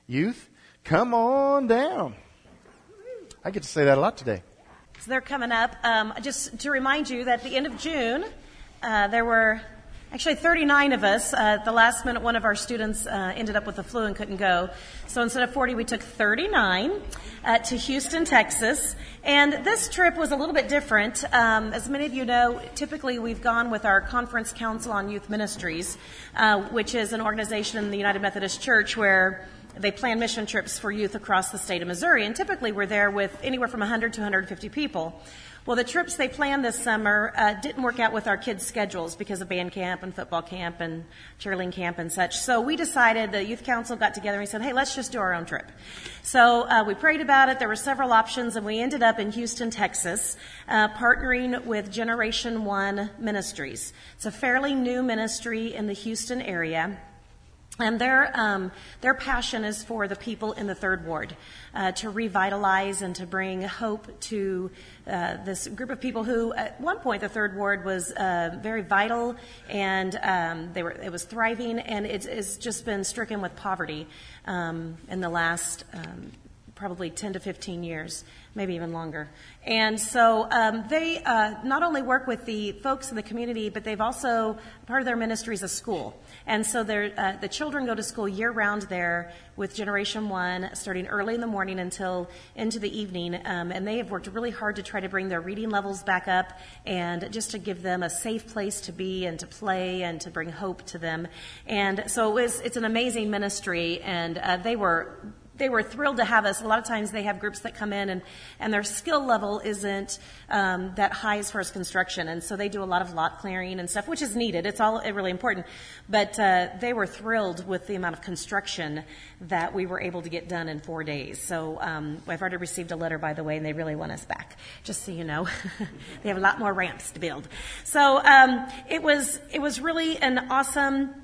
Youth, come on down. I get to say that a lot today. So they're coming up. Just to remind you that at the end of June, there were actually 39 of us. At the last minute, one of our students ended up with the flu and couldn't go. So instead of 40, we took 39 to Houston, Texas. And this trip was a little bit different. As many of you know, typically we've gone with our Conference Council on Youth Ministries, which is an organization in the United Methodist Church where they plan mission trips for youth across the state of Missouri, and typically we're there with anywhere from 100 to 150 people. Well, the trips they planned this summer didn't work out with our kids' schedules because of band camp and football camp and cheerleading camp and such. So we decided, the youth council got together and we said, hey, let's just do our own trip. So we prayed about it. There were several options, and we ended up in Houston, Texas, partnering with Generation One Ministries. It's a fairly new ministry in the Houston area. And their passion is for the people in the Third Ward, to revitalize and to bring hope to this group of people who, at one point, the Third Ward was very vital, and it was thriving, and it's just been stricken with poverty in the last probably 10 to 15 years, maybe even longer. And so they not only work with the folks in the community, but they've also, part of their ministry is a school. And so the children go to school year-round there with Generation One, starting early in the morning until into the evening. And they have worked really hard to try to bring their reading levels back up and just to give them a safe place to be and to play and to bring hope to them. And so it's an amazing ministry, and they were thrilled to have us. A lot of times they have groups that come in and their skill level isn't that high as far as construction. And so they do a lot of lot clearing and stuff, which is needed. It's all really important. But they were thrilled with the amount of construction that we were able to get done in 4 days. So I've already received a letter, by the way, and they really want us back, just so you know. They have a lot more ramps to build. So it was really an awesome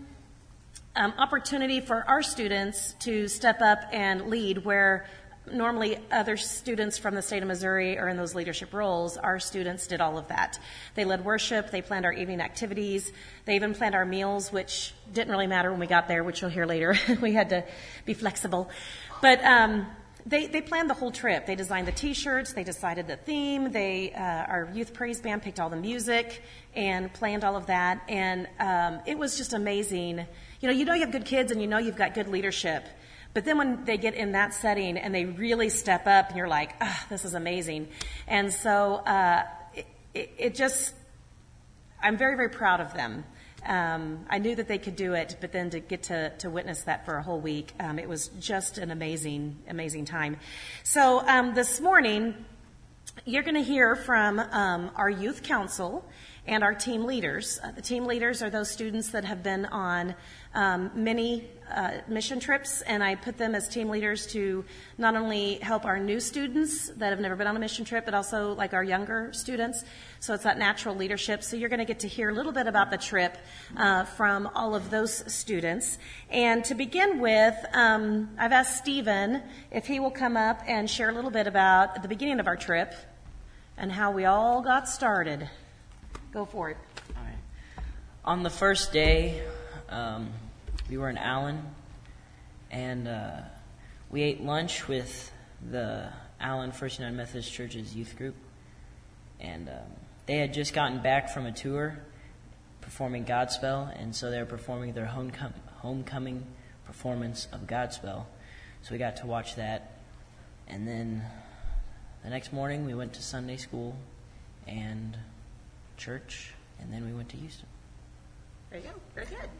opportunity for our students to step up and lead where normally other students from the state of Missouri are in those leadership roles. Our students did all of that. They led worship. They planned our evening activities. They even planned our meals, which didn't really matter when we got there, which you'll hear later. We had to be flexible. But they planned the whole trip. They designed the T-shirts. They decided the theme. Our youth praise band picked all the music and planned all of that. And it was just amazing. You know you have good kids and you know you've got good leadership. But then when they get in that setting and they really step up and you're like, this is amazing. And so I'm very, very proud of them. I knew that they could do it, but then to get to witness that for a whole week, it was just an amazing, amazing time. So this morning, you're going to hear from our youth council and our team leaders. The team leaders are those students that have been on many mission trips, and I put them as team leaders to not only help our new students that have never been on a mission trip, but also like our younger students. So it's that natural leadership. So you're going to get to hear a little bit about the trip from all of those students. And to begin with, I've asked Stephen if he will come up and share a little bit about the beginning of our trip and how we all got started. Go for it. All right. On the first day, we were in Allen, and we ate lunch with the Allen First United Methodist Church's youth group. And they had just gotten back from a tour performing Godspell, and so they were performing their homecoming performance of Godspell. So we got to watch that. And then the next morning, we went to Sunday school and church, and then we went to Houston. There you go. Very good.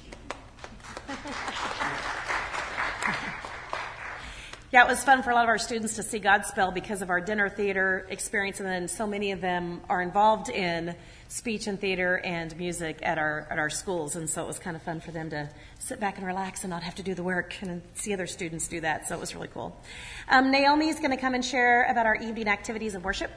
Yeah, it was fun for a lot of our students to see Godspell because of our dinner theater experience, and then so many of them are involved in speech and theater and music at our schools, and so it was kind of fun for them to sit back and relax and not have to do the work and see other students do that, so it was really cool. Naomi is going to come and share about our evening activities of worship.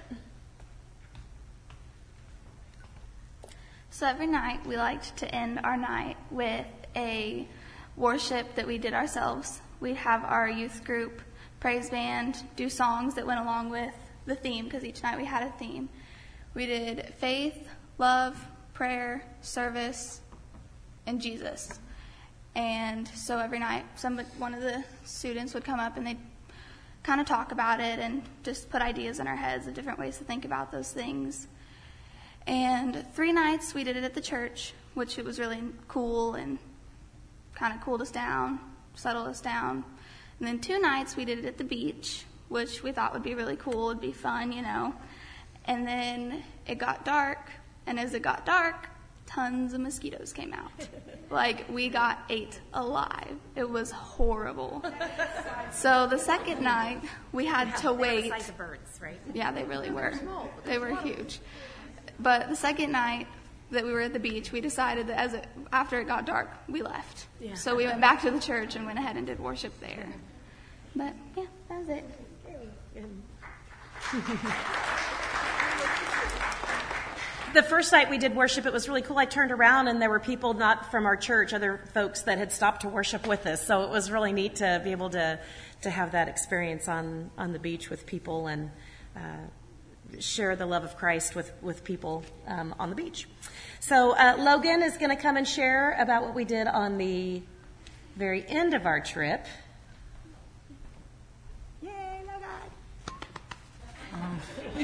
So every night we liked to end our night with a worship that we did ourselves. We'd have our youth group praise band do songs that went along with the theme, because each night we had a theme. We did faith, love, prayer, service, and Jesus. And so every night, one of the students would come up and they'd kind of talk about it and just put ideas in our heads of different ways to think about those things. And 3 nights we did it at the church, which it was really cool and kind of cooled us down, settled us down. And then 2 nights we did it at the beach, which we thought would be really cool, it'd be fun, you know. And then it got dark, and as it got dark, tons of mosquitoes came out. Like, we got ate alive. It was horrible. So the second night, we had to wait. They were the size of birds, right? Yeah, they really were. They were huge. But the second night that we were at the beach, we decided that after it got dark, we left. Yeah. So we went back to the church and went ahead and did worship there. But, yeah, that was it. The first night we did worship, it was really cool. I turned around and there were people not from our church, other folks that had stopped to worship with us. So it was really neat to be able to have that experience on the beach with people and share the love of Christ with people on the beach. So Logan is going to come and share about what we did on the very end of our trip. Yay, Logan!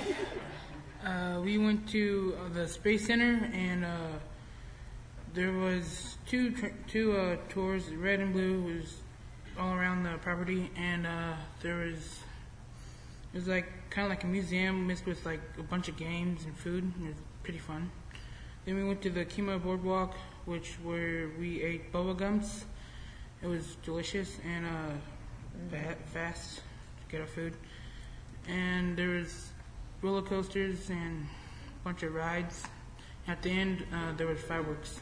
We went to the Space Center, and there was two tours. Red and blue was all around the property, and it was like kind of like a museum mixed with like a bunch of games and food. It was pretty fun. Then we went to the Kima Boardwalk, where we ate bubble gums. It was delicious and fast to get our food. And there was roller coasters and a bunch of rides. At the end, there was fireworks.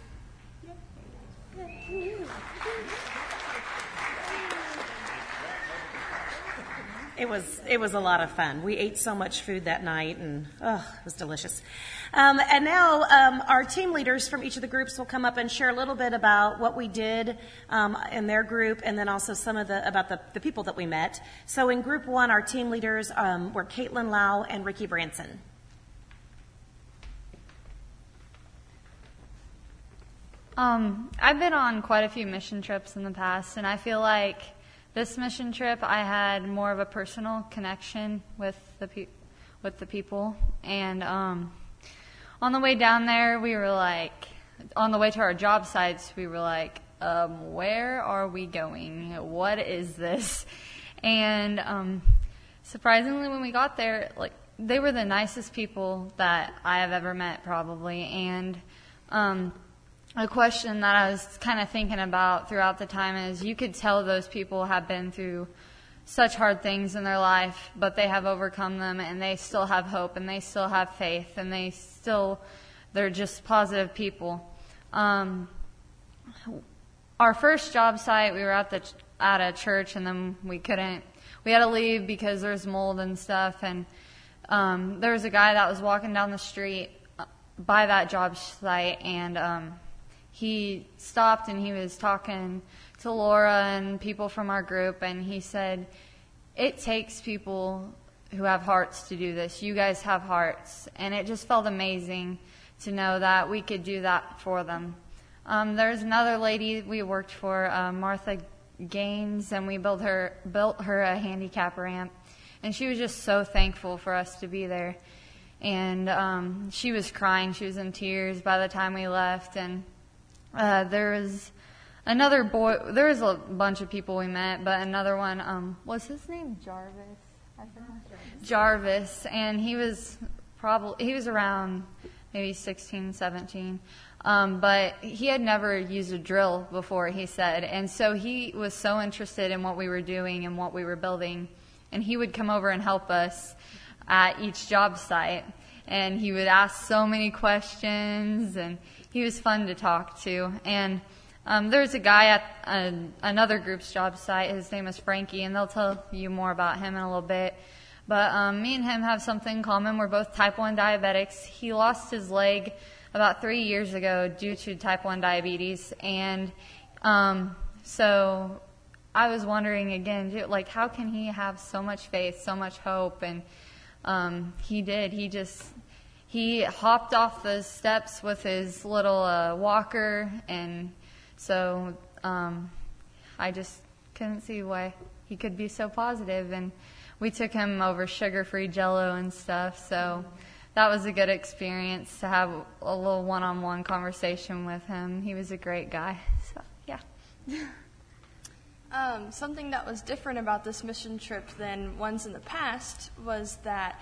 It was a lot of fun. We ate so much food that night, and it was delicious. And now our team leaders from each of the groups will come up and share a little bit about what we did in their group, and then also some of about the people that we met. So in Group 1, our team leaders were Caitlin Lau and Ricky Branson. I've been on quite a few mission trips in the past, and I feel like this mission trip I had more of a personal connection with the people. And on the way down there, we were like, on the way to our job sites, we were like, where are we going? What is this? And surprisingly, when we got there, like, they were the nicest people that I have ever met, probably. And a question that I was kind of thinking about throughout the time is, you could tell those people have been through such hard things in their life, but they have overcome them, and they still have hope, and they still have faith, and they're just positive people. Our first job site, we were at a church, and then we had to leave because there's mold and stuff, and there was a guy that was walking down the street by that job site, and he stopped and he was talking to Laura and people from our group, and he said, it takes people who have hearts to do this. You guys have hearts. And it just felt amazing to know that we could do that for them. There's another lady we worked for, Martha Gaines, and we built her a handicap ramp. And she was just so thankful for us to be there. And she was crying. She was in tears by the time we left. And there was another boy. There was a bunch of people we met, but another one, was his name Jarvis? I forgot. Jarvis, and he was around maybe 16, 17, but he had never used a drill before, he said, and so he was so interested in what we were doing and what we were building, and he would come over and help us at each job site, and he would ask so many questions, and he was fun to talk to. And there's a guy at another group's job site. His name is Frankie, and they'll tell you more about him in a little bit. But me and him have something in common. We're both type 1 diabetics. He lost his leg about 3 years ago due to type 1 diabetes. And so I was wondering again, like, how can he have so much faith, so much hope? And he did. He hopped off the steps with his little walker, and so I just couldn't see why he could be so positive. And we took him over sugar-free Jell-O and stuff, so that was a good experience to have a little one-on-one conversation with him. He was a great guy, so yeah. Something that was different about this mission trip than ones in the past was that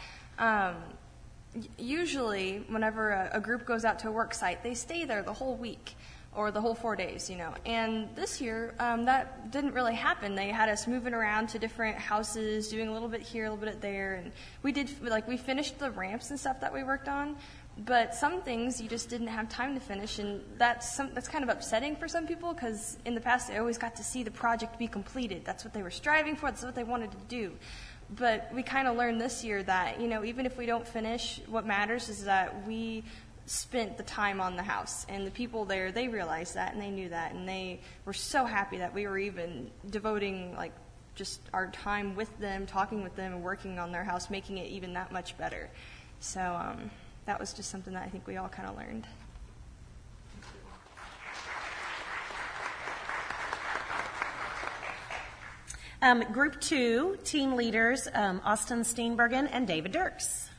usually whenever a group goes out to a work site, they stay there the whole week or the whole 4 days, And this year, that didn't really happen. They had us moving around to different houses, doing a little bit here, a little bit there, and we finished the ramps and stuff that we worked on. But some things you just didn't have time to finish, and that's kind of upsetting for some people because in the past they always got to see the project be completed. That's what they were striving for. That's what they wanted to do. But we kind of learned this year that, even if we don't finish, what matters is that we spent the time on the house. And the people there, they realized that, and they knew that, and they were so happy that we were even devoting, just our time with them, talking with them, and working on their house, making it even that much better. So, that was just something that I think we all kind of learned. Group 2, team leaders, Austin Steenbergen and David Dirks.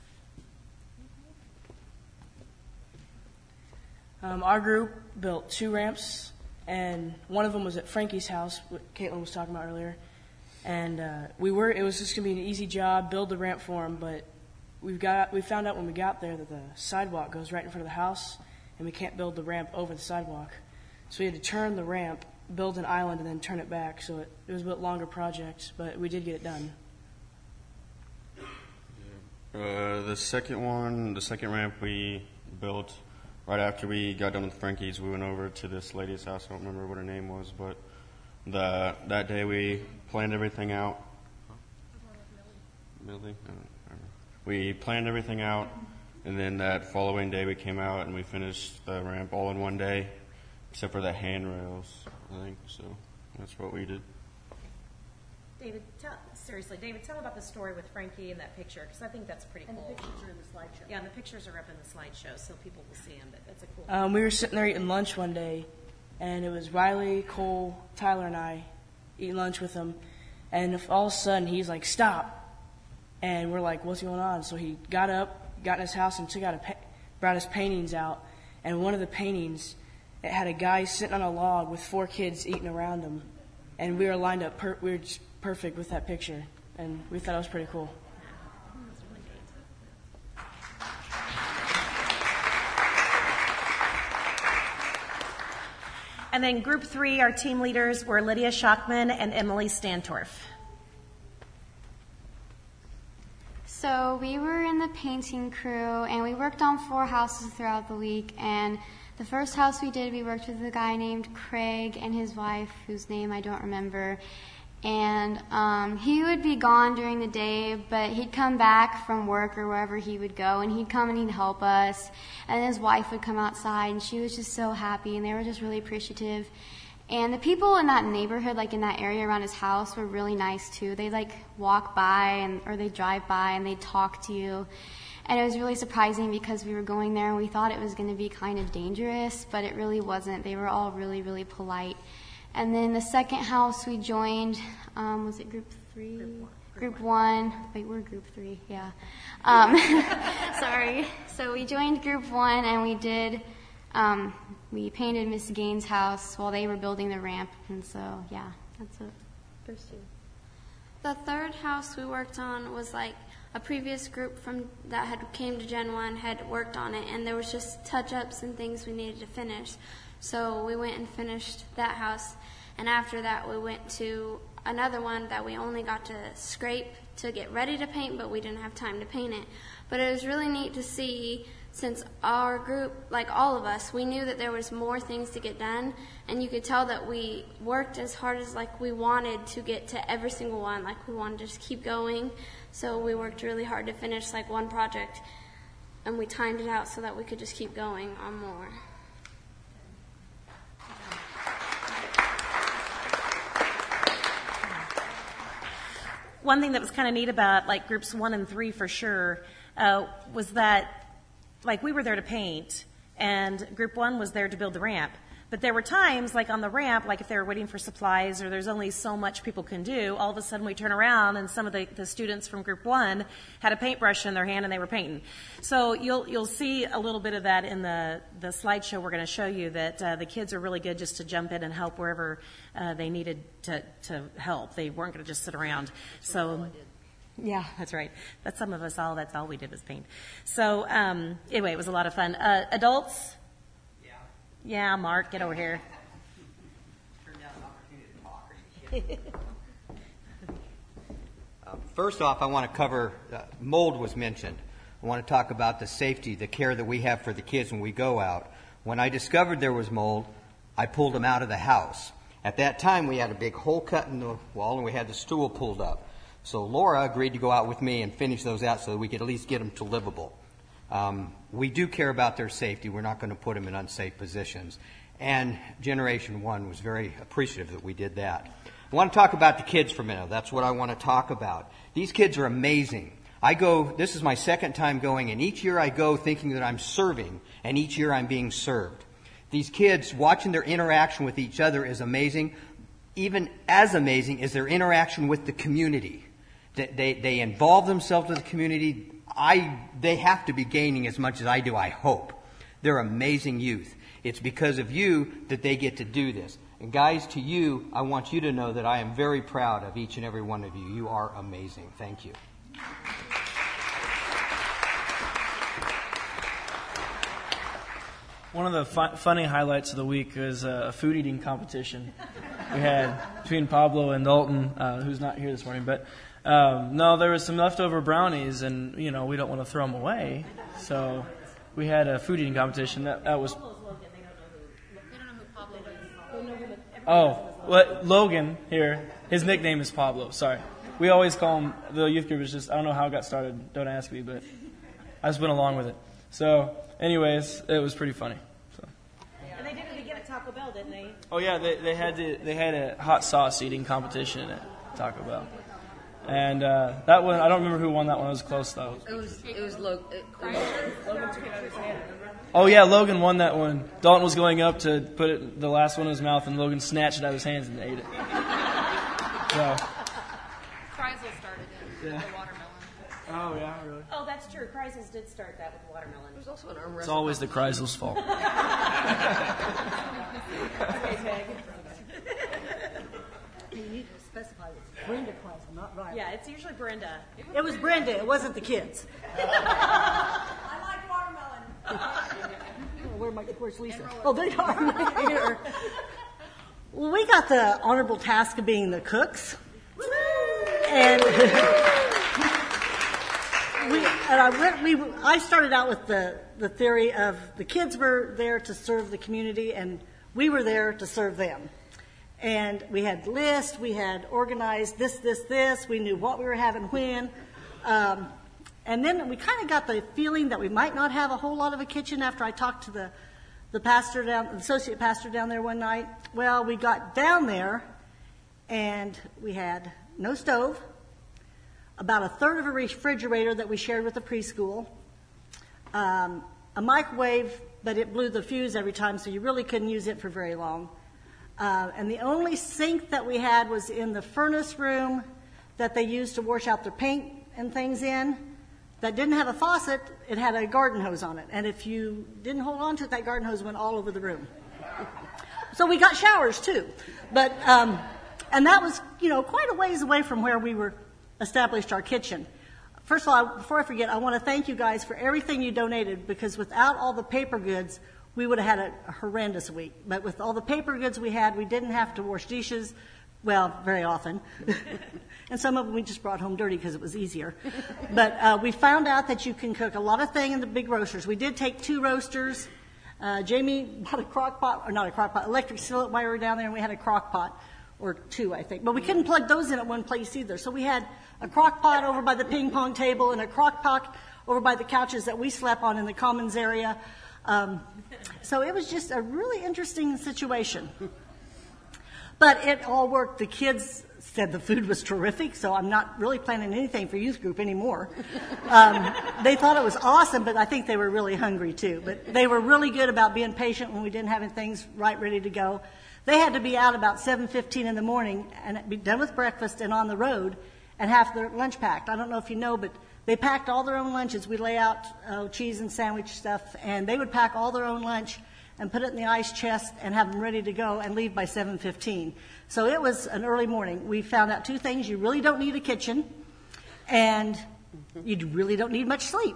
Our group built 2 ramps, and one of them was at Frankie's house, what Caitlin was talking about earlier. And it was just going to be an easy job, build the ramp for him, but we found out when we got there that the sidewalk goes right in front of the house, and we can't build the ramp over the sidewalk. So we had to turn the ramp, build an island, and then turn it back. So it was a bit longer project, but we did get it done. The second ramp we built right after we got done with Frankie's. We went over to this lady's house. I don't remember what her name was, but that day we planned everything out. Millie? We planned everything out, and then that following day we came out and we finished the ramp all in one day, except for the handrails, I think. So that's what we did. David, tell about the story with Frankie and that picture, because I think that's pretty cool. And the pictures are in the slideshow. Yeah, and the pictures are up in the slideshow, so people will see them, but that's a cool We were sitting there eating lunch one day, and it was Riley, Cole, Tyler, and I eating lunch with him, and all of a sudden he's like, "Stop." And we're like, "What's going on?" So he got up, got in his house, and brought his paintings out. And one of the paintings, it had a guy sitting on a log with 4 kids eating around him. And we were lined up, we were just perfect with that picture. And we thought it was pretty cool. And then Group 3, our team leaders were Lydia Schachman and Emily Stantorf. So we were in the painting crew, and we worked on 4 houses throughout the week. And the first house we did, we worked with a guy named Craig and his wife, whose name I don't remember. And he would be gone during the day, but he'd come back from work or wherever he would go, and he'd come and he'd help us. And his wife would come outside, and she was just so happy, and they were just really appreciative. And the people in that neighborhood, in that area around his house, were really nice too. They'd walk by or they'd drive by and they'd talk to you. And it was really surprising because we were going there and we thought it was going to be kind of dangerous, but it really wasn't. They were all really, really polite. And then the second house we joined, was it Group 3? Group 1. Wait, we're Group 3, yeah. Sorry. So we joined Group 1 and we did... we painted Miss Gaines' house while they were building the ramp, and so, yeah, that's it. First 2. The third house we worked on was a previous group that had came to Gen 1 had worked on it, and there was just touch-ups and things we needed to finish. So we went and finished that house, and after that we went to another one that we only got to scrape to get ready to paint, but we didn't have time to paint it. But it was really neat to see, since our group, all of us, we knew that there was more things to get done, and you could tell that we worked as hard as we wanted to get to every single one. We wanted to just keep going, so we worked really hard to finish one project, and we timed it out so that we could just keep going on more. One thing that was kind of neat about Groups 1 and 3 for sure was that we were there to paint, and Group 1 was there to build the ramp. But there were times, like on the ramp, like if they were waiting for supplies or there's only so much people can do, all of a sudden we turn around and some of the students from Group 1 had a paintbrush in their hand and they were painting. So you'll see a little bit of that in the slideshow we're going to show you, that the kids are really good just to jump in and help wherever they needed to help. They weren't going to just sit around. So, yeah, that's right. That's some of us all. That's all we did was paint. So anyway, it was a lot of fun. Adults? Yeah, Mark, get over here. First off, I want to cover, mold was mentioned. I want to talk about the safety, the care that we have for the kids when we go out. When I discovered there was mold, I pulled them out of the house. At that time, we had a big hole cut in the wall and we had the stool pulled up. So Laura agreed to go out with me and finish those out so that we could at least get them to livable. We do care about their safety. We're not going to put them in unsafe positions. And Generation 1 was very appreciative that we did that. I want to talk about the kids for a minute. That's what I want to talk about. These kids are amazing. This is my second time going, and each year I go thinking that I'm serving, and each year I'm being served. These kids, watching their interaction with each other is amazing. Even as amazing is their interaction with the community. They involve themselves with the community. They have to be gaining as much as I do, I hope. They're amazing youth. It's because of you that they get to do this. And guys, to you, I want you to know that I am very proud of each and every one of you. You are amazing. Thank you. One of the funny highlights of the week was a food eating competition we had between Pablo and Dalton, who's not here this morning. But no, there was some leftover brownies, and we don't want to throw them away, so we had a food eating competition. That was. Logan here. His nickname is Pablo. Sorry, we always call him. The youth group is just. I don't know how it got started. Don't ask me, but I just went along with it. So, anyways, it was pretty funny. So. And they did it again at Taco Bell, didn't they? Oh yeah, they had a hot sauce eating competition at Taco Bell, and that one I don't remember who won that one. It was close though. It was Logan. Logan took it out of his hand. Oh yeah, Logan won that one. Dalton was going up to put the last one in his mouth, and Logan snatched it out of his hands and ate it. So. Kreisel started it. The watermelon. Oh yeah, really? Oh, that's true. Kreisels did start that with watermelon. There's also an arm wrestle. It's always the Kreisel's fault. Okay, Peg. You need to specify it's Brenda Kreisel, not Riley. Yeah, it's usually Brenda. It was Brenda. It wasn't the kids. I like watermelon. Where's Lisa? Oh, they are here. Well, we got the honorable task of being the cooks. And I started out with the theory of the kids were there to serve the community and we were there to serve them. And we had lists, we had organized this. We knew what we were having when. And then we kind of got the feeling that we might not have a whole lot of a kitchen after I talked to the associate pastor down there one night. Well, we got down there and we had no stove, about a third of a refrigerator that we shared with the preschool, a microwave, but it blew the fuse every time, so you really couldn't use it for very long. And the only sink that we had was in the furnace room that they used to wash out their paint and things in. That didn't have a faucet, it had a garden hose on it. And if you didn't hold on to it, that garden hose went all over the room. So we got showers too. But, and that was, quite a ways away from where we were established our kitchen. First of all, before I forget, I want to thank you guys for everything you donated, because without all the paper goods, we would have had a horrendous week. But with all the paper goods we had, we didn't have to wash dishes, well, very often. And some of them we just brought home dirty because it was easier. But we found out that you can cook a lot of things in the big roasters. We did take 2 roasters. Jamie bought a crock pot, or not a crock pot, electric skillet while we were down there, and we had a crock pot, or 2, I think. But we couldn't plug those in at one place either. So we had a crock pot over by the ping pong table and a crock pot over by the couches that we slept on in the commons area. So it was just a really interesting situation. But it all worked. The kids said the food was terrific, so I'm not really planning anything for youth group anymore. They thought it was awesome, but I think they were really hungry too. But they were really good about being patient when we didn't have things right ready to go. They had to be out about 7:15 in the morning and be done with breakfast and on the road and have their lunch packed. I don't know if you know, but they packed all their own lunches. We lay out cheese and sandwich stuff, and they would pack all their own lunch and put it in the ice chest and have them ready to go and leave by 7:15. So it was an early morning. We found out two things. You really don't need a kitchen, and you really don't need much sleep.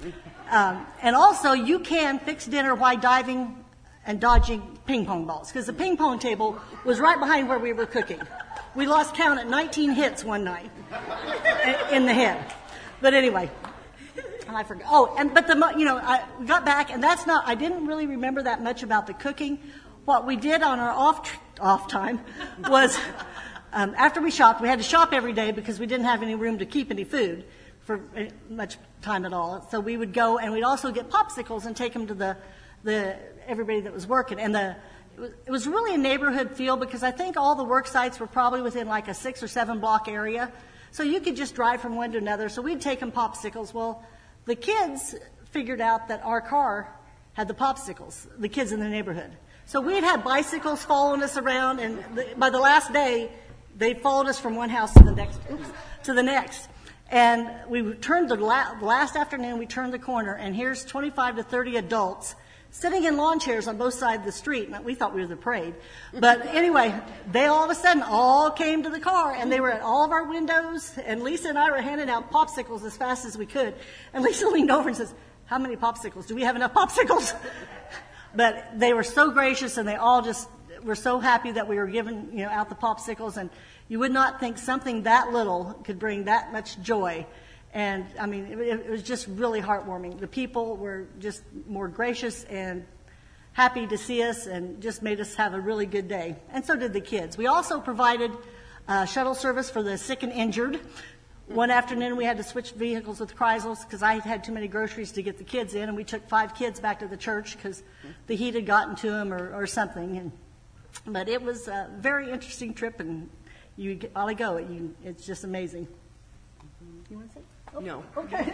And also, you can fix dinner while diving and dodging ping pong balls, because the ping pong table was right behind where we were cooking. We lost count at 19 hits one night in the head. But anyway, and I forgot. Oh, we got back, and I didn't really remember that much about the cooking. What we did on our off time was, after we shopped, we had to shop every day because we didn't have any room to keep any food for much time at all. So we would go, and we'd also get popsicles and take them to the everybody that was working. And it was really a neighborhood feel, because I think all the work sites were probably within like a 6 or 7 block area. So you could just drive from one to another. So we'd take them popsicles. Well, the kids figured out that our car had the popsicles, the kids in the neighborhood. So we'd had bicycles following us around, and by the last day, they followed us from one house to the next. And we turned the last afternoon, we turned the corner, and here's 25 to 30 adults sitting in lawn chairs on both sides of the street. We thought we were the parade. But anyway, they all of a sudden all came to the car, and they were at all of our windows, and Lisa and I were handing out popsicles as fast as we could. And Lisa leaned over and says, "How many popsicles? Do we have enough popsicles?" But they were so gracious, and they all just were so happy that we were giving out the popsicles. And you would not think something that little could bring that much joy. And, I mean, it was just really heartwarming. The people were just more gracious and happy to see us and just made us have a really good day. And so did the kids. We also provided shuttle service for the sick and injured. One afternoon we had to switch vehicles with Kreisels because I had too many groceries to get the kids in, and we took 5 kids back to the church because the heat had gotten to them or something. But it was a very interesting trip, and you ought to go. It's just amazing. You want to say? Oh, no. Okay.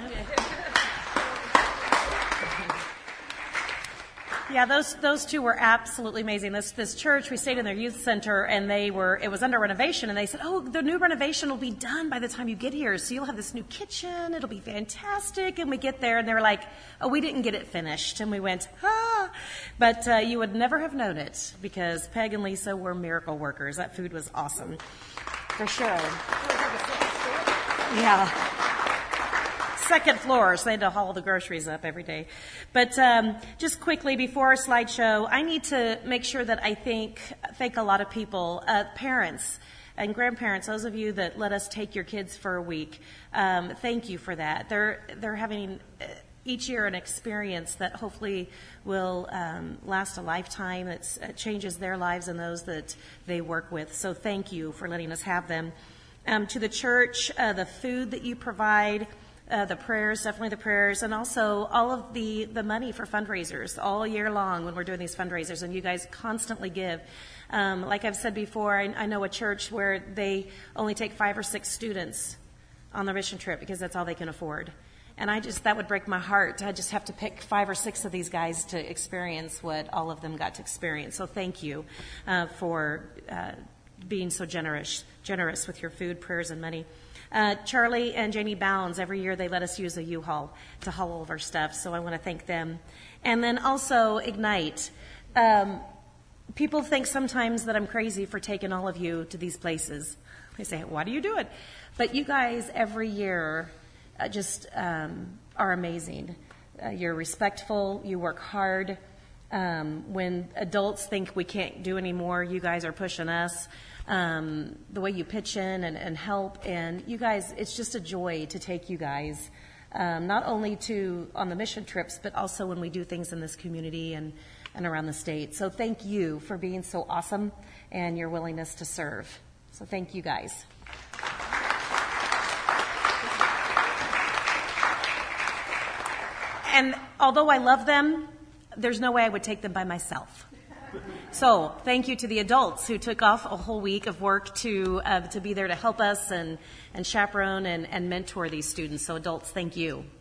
Yeah, those two were absolutely amazing. This church, we stayed in their youth center, and it was under renovation, and they said, "Oh, the new renovation will be done by the time you get here, so you'll have this new kitchen. It'll be fantastic." And we get there, and they were like, "Oh, we didn't get it finished." And we went, "Ah!" But you would never have known it because Peg and Lisa were miracle workers. That food was awesome, for sure. Yeah. Second floor, so they had to haul the groceries up every day. But just quickly, before our slideshow, I need to make sure that I thank a lot of people, parents and grandparents, those of you that let us take your kids for a week. Thank you for that. They're having each year an experience that hopefully will last a lifetime, that changes their lives and those that they work with. So thank you for letting us have them. To the church, the food that you provide, the prayers, definitely the prayers, and also all of the money for fundraisers all year long when we're doing these fundraisers, and you guys constantly give. Like I've said before, I know a church where they only take 5 or 6 students on the mission trip because that's all they can afford. And that would break my heart. I just have to pick 5 or 6 of these guys to experience what all of them got to experience. So thank you for being so generous with your food, prayers, and money. Charlie and Janie Bounds, every year they let us use a U-Haul to haul all of our stuff, so I want to thank them. And then also Ignite. People think sometimes that I'm crazy for taking all of you to these places. They say, "Why do you do it?" But you guys every year just are amazing. You're respectful, you work hard. When adults think we can't do any more, you guys are pushing us. The way you pitch in and help, and you guys, it's just a joy to take you guys, not only on the mission trips, but also when we do things in this community and around the state. So thank you for being so awesome and your willingness to serve. So thank you guys. And although I love them, there's no way I would take them by myself. So thank you to the adults who took off a whole week of work to be there to help us and chaperone and mentor these students. So adults, thank you.